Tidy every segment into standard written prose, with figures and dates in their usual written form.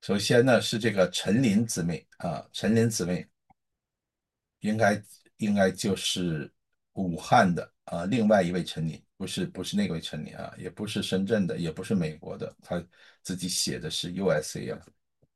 首先呢是这个陈林姊妹啊，陈林姊妹应该就是武汉的啊，另外一位陈林，不是那位陈林啊，也不是深圳的，也不是美国的，他自己写的是 USA 啊。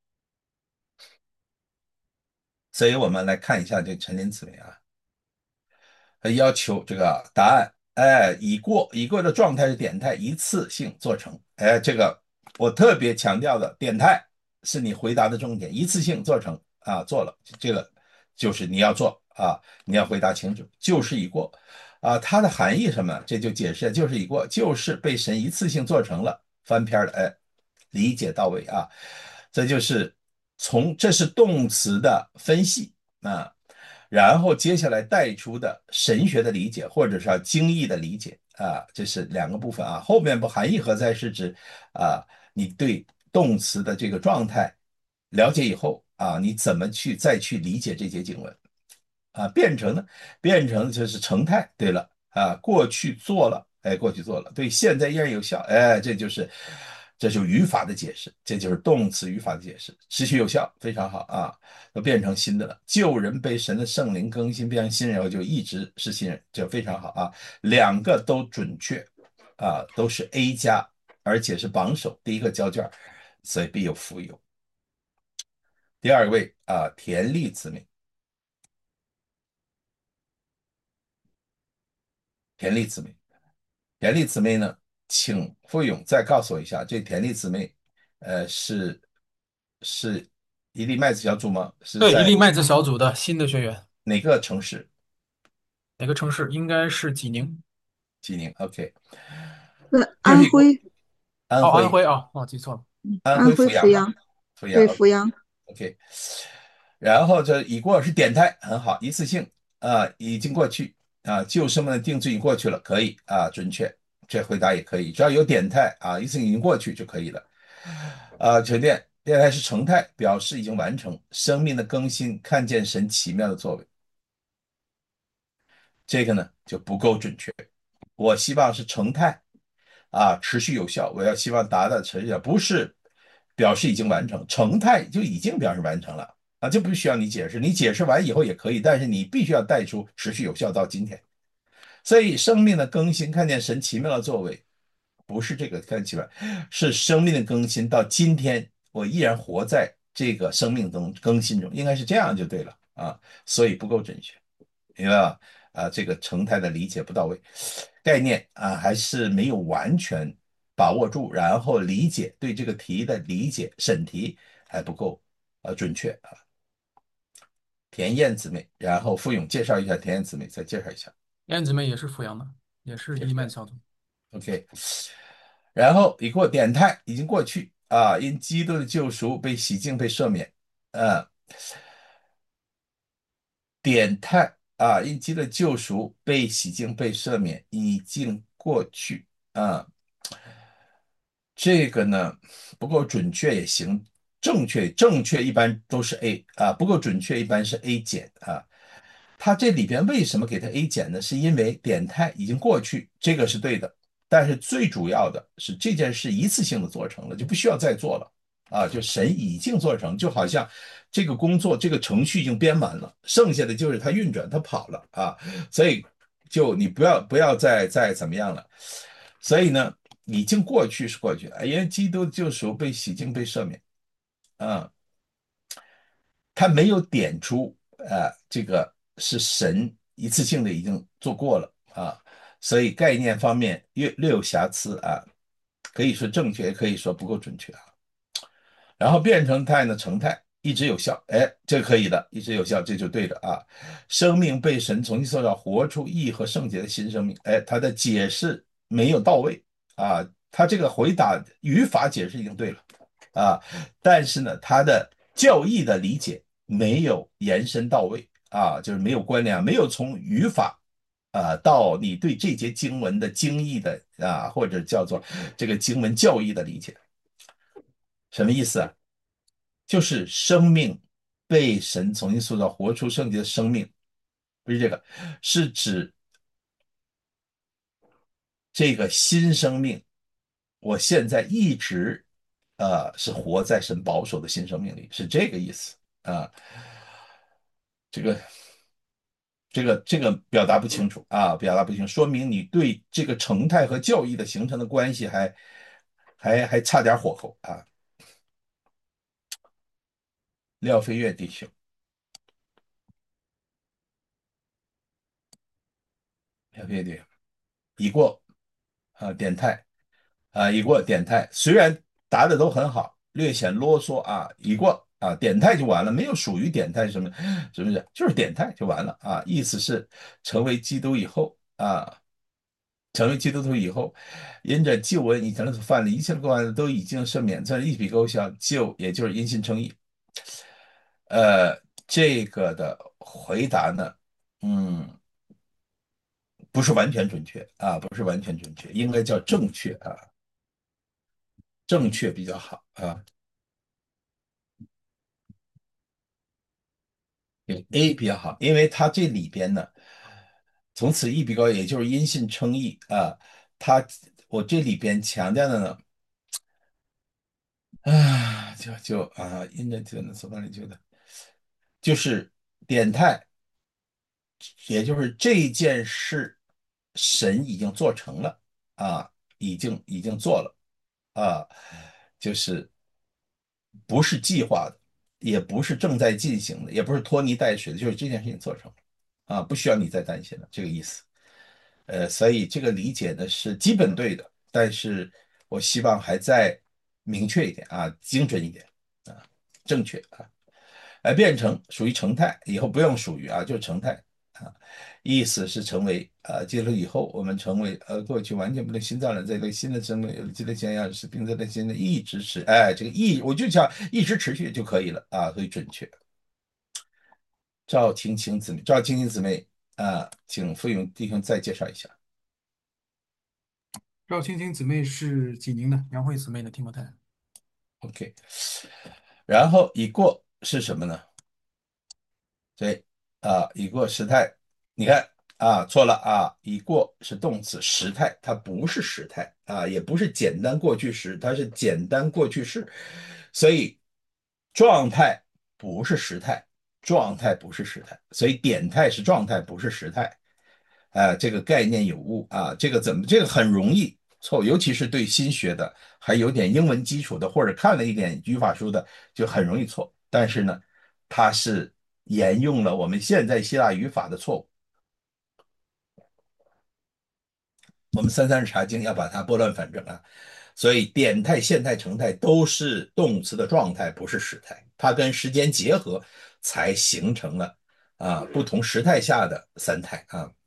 所以我们来看一下这陈林姊妹啊，要求这个答案，哎，已过的状态是点态，一次性做成。哎，这个我特别强调的，点态是你回答的重点，一次性做成啊，做了这个就是你要做啊，你要回答清楚，就是已过啊，它的含义什么？这就解释就是已过，就是被神一次性做成了，翻篇了，哎，理解到位啊，这就是这是动词的分析啊。然后接下来带出的神学的理解，或者是经义的理解啊，这是两个部分啊。后面不含义何在是指啊，你对动词的这个状态了解以后啊，你怎么再去理解这节经文啊？变成就是成态。对了啊，过去做了，哎，过去做了，对现在依然有效，哎，这就是语法的解释，这就是动词语法的解释，持续有效，非常好啊。都变成新的了。旧人被神的圣灵更新，变成新人后就一直是新人，这非常好啊。两个都准确啊，都是 A 加，而且是榜首，第一个交卷，所以必有福有。第二位啊，田丽姊妹，田丽姊妹，田丽姊妹呢，请付勇再告诉我一下，这田丽姊妹，是一粒麦子小组吗？是对，一在粒麦子小组的新的学员， 哪个城市？ 哪个城市？应该是济宁。 济宁，OK，这是一个安徽， 哦，安安徽， 徽啊，哦，记错了。 安徽安徽阜阳吗？ 阜阳， 阜阳对， ，OK 阜阳。 OK。然后这已过是点态，很好，一次性啊，已经过去啊，旧生们的定罪已经过去了，可以啊，准确，这回答也可以，只要有点态啊，一次性已经过去就可以了。啊，沉淀电态是成态，表示已经完成生命的更新，看见神奇妙的作为，这个呢就不够准确。我希望是成态啊，持续有效，我要希望达到持续有效，不是表示已经完成，成态就已经表示完成了啊，就不需要你解释，你解释完以后也可以，但是你必须要带出持续有效到今天。所以生命的更新，看见神奇妙的作为，不是这个看奇妙，是生命的更新到今天，我依然活在这个生命中更新中，应该是这样就对了啊，所以不够准确。明白吧？啊，这个成态的理解不到位，概念啊还是没有完全把握住，然后对这个题的理解审题还不够准确啊。田燕姊妹，然后付勇介绍一下田燕姊妹，再介绍一下。 燕子妹也是阜阳的，也是一粒麦子小组。 OK，然后已过点态已经过去啊，因基督的救赎被洗净被赦免，啊，点态啊，因基督的救赎被洗净被赦免已经过去啊。这个呢不够准确也行，正确一般都是 A 啊，不够准确一般是 A 减啊。它这里边为什么给它 A 减呢？是因为点态已经过去，这个是对的，但是最主要的是这件事一次性的做成了，就不需要再做了啊，就神已经做成，就好像这个工作这个程序已经编完了，剩下的就是它运转它跑了啊，所以就你不要再怎么样了，所以呢。已经过去是过去了，因为基督救赎被洗净被赦免啊，他没有点出这个是神一次性的已经做过了啊，所以概念方面略有瑕疵啊，可以说正确，也可以说不够准确啊。然后变成态呢，成态一直有效，哎，这可以的，一直有效，这就对的啊。生命被神重新塑造，活出义和圣洁的新生命，哎，他的解释没有到位啊，他这个回答语法解释已经对了啊，但是呢，他的教义的理解没有延伸到位啊，就是没有关联，没有从语法到你对这节经文的经义的或者叫做这个经文教义的理解，什么意思啊？就是生命被神重新塑造，活出圣洁的生命，不是这个，是指这个新生命。我现在一直是活在神保守的新生命里，是这个意思啊。这个这个表达不清楚啊，表达不清楚，说明你对这个成态和教义的形成的关系还差点火候啊。廖飞跃弟兄，廖飞跃弟兄已过点态已过点态，虽然答的都很好，略显啰嗦啊，已过点态就完了，没有属于点态什么，是不是？就是点态就完了啊，意思是成为基督以后成为基督徒以后，因着救恩以前所犯的一切过犯都已经赦免，这一笔勾销，也就是因信称义。这个的回答呢，嗯，不是完全准确不是完全准确，应该叫正确正确比较好啊。对 A 比较好，因为它这里边呢，从此一比高，也就是因信称义它我这里边强调的呢，因着救恩所办理就的，就是点态，也就是这件事，神已经做成了已经做了啊，就是不是计划的，也不是正在进行的，也不是拖泥带水的，就是这件事情做成了不需要你再担心了，这个意思。所以这个理解呢是基本对的，但是我希望还再明确一点精准一点啊，正确变成属于成态，以后不用属于就是成态啊，意思是成为接了以后，我们成为过去完全不能心脏人在一个新的生命，有了新的想象是，并在这新的一直持，这个我就想一直持续就可以了所以准确。赵青青姊妹请付勇弟兄再介绍一下。 赵青青姊妹是济宁的，杨慧姊妹的提摩太。 OK，然后已过是什么呢？对已过时态，你看错了已过是动词时态，它不是时态也不是简单过去时，它是简单过去式，所以状态不是时态，状态不是时态，所以点态是状态，不是时态。这个概念有误这个很容易错，尤其是对新学的，还有点英文基础的，或者看了一点语法书的，就很容易错。但是呢，它是沿用了我们现在希腊语法的错误。我们三查经要把它拨乱反正所以点态、现态、成态都是动词的状态，不是时态，它跟时间结合才形成了不同时态下的三态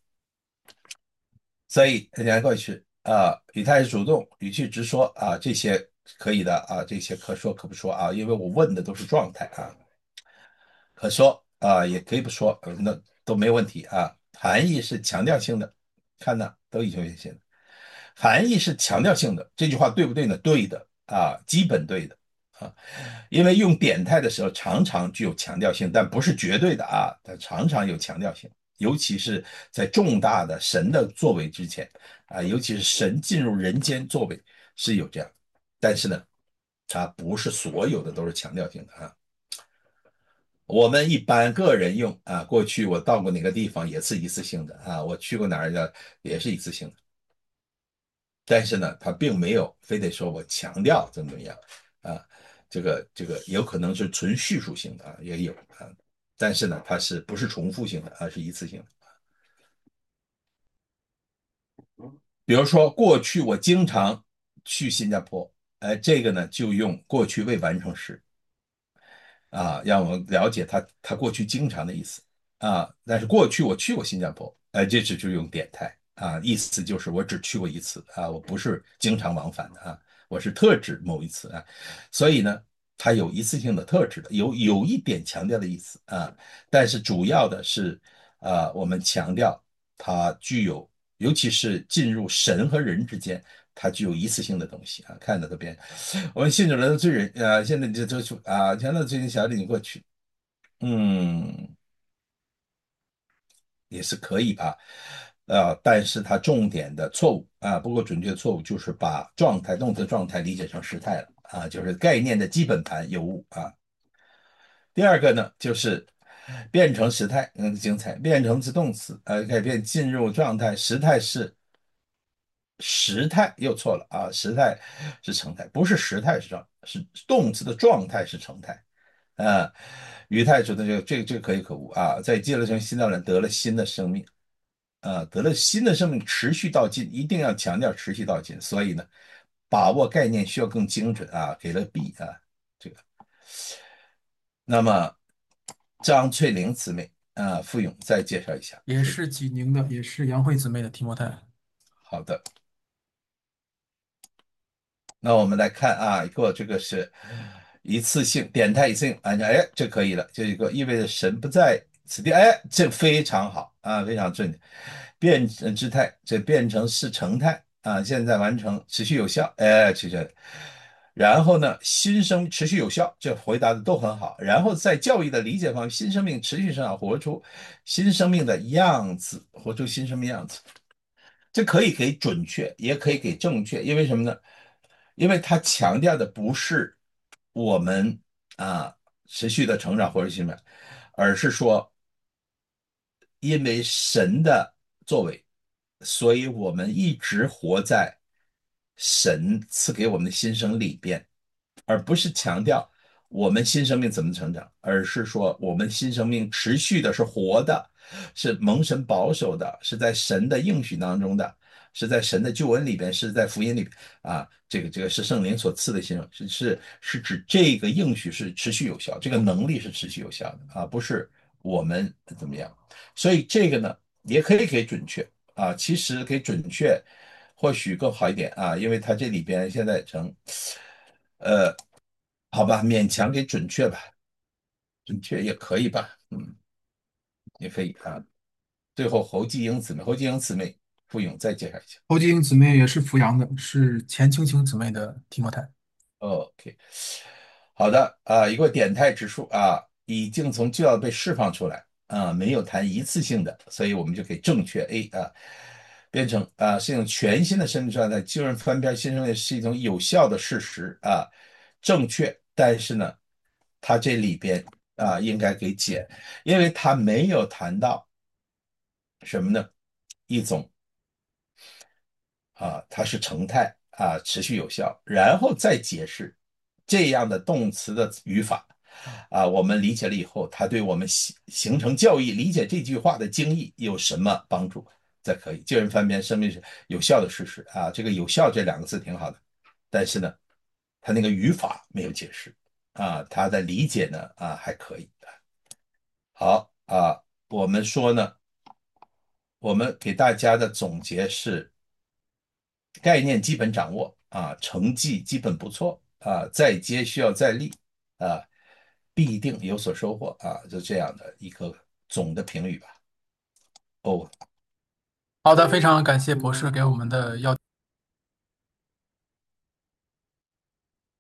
所以大家过去语态是主动，语气直说这些可以的这些可说可不说因为我问的都是状态可说也可以不说，那都没有问题含义是强调性的，看呢都已经有限的，含义是强调性的，这句话对不对呢？对的基本对的啊，因为用点态的时候常常具有强调性，但不是绝对的它常常有强调性，尤其是在重大的神的作为之前尤其是神进入人间作为是有这样，但是呢，它不是所有的都是强调性的我们一般个人用过去我到过哪个地方也是一次性的我去过哪儿的也是一次性的，但是呢，他并没有非得说我强调怎么样啊，这个有可能是纯叙述性的也有但是呢，它是不是重复性的是一次性的。比如说过去我经常去新加坡，这个呢就用过去未完成时让我了解他过去经常的意思但是过去我去过新加坡，这只就用点态意思就是我只去过一次我不是经常往返的我是特指某一次所以呢，它有一次性的特质的，有一点强调的意思但是主要的是我们强调它具有，尤其是进入神和人之间，它具有一次性的东西看到这边。我们信主了的罪人现在你就前段最近小领过去，嗯，也是可以但是它重点的错误不过准确的错误就是把动词状态理解成时态了就是概念的基本盘有误啊。第二个呢，就是变成时态，精彩，变成自动词，改变进入状态，时态又错了啊，时态是成态，不是时态是动词的状态是成态，啊，语态说的这个可有可无啊，在接了成新造人得了新的生命，得了新的生命，持续到尽，一定要强调持续到尽，所以呢，把握概念需要更精准啊，给了 B 啊，这个，那么张翠玲姊妹付勇再介绍一下，付勇， 也是济宁的，也是杨慧姊妹的提摩太。 好的。那我们来看啊，一个这个是一次性点态一次性安全，哎，这可以了，这一个意味着神不在此地，哎，这非常好啊，非常正确。变姿态，这变成是成态啊，现在完成，持续有效，哎，持续。然后呢，新生持续有效，这回答的都很好。然后在教育的理解方面，新生命持续成长，活出新生命的样子，活出新生命样子。这可以给准确，也可以给正确，因为什么呢？因为它强调的不是我们啊持续的成长或者什么，而是说因为神的作为，所以我们一直活在神赐给我们的新生里边，而不是强调我们新生命怎么成长，而是说我们新生命持续的是活的，是蒙神保守的，是在神的应许当中的，是在神的救恩里边，是在福音里边这个是圣灵所赐的新生，是指这个应许是持续有效，这个能力是持续有效的不是我们怎么样。所以这个呢，也可以给准确其实给准确或许更好一点因为它这里边现在成，呃，好吧，勉强给准确吧，准确也可以吧，也可以最后侯继英姊妹傅勇再介绍一下。 侯继英姊妹也是阜阳的，是钱青青姊妹的提摩太。 OK，好的一个点态指数已经从就要被释放出来没有谈一次性的，所以我们就给正确 A 变成是一种全新的生命状态，救人翻篇新生命是一种有效的事实正确，但是呢，它这里边应该给减，因为它没有谈到什么呢？一种它是成态持续有效，然后再解释这样的动词的语法我们理解了以后，它对我们形成教义、理解这句话的经义有什么帮助？再可以，救人翻篇，生命是有效的事实这个有效这两个字挺好的，但是呢，它那个语法没有解释它的理解呢还可以好我们说呢，我们给大家的总结是。概念基本掌握成绩基本不错再接需要再厉啊，必定有所收获就这样的一个总的评语吧。哦。 好的，非常感谢博士给我们的要。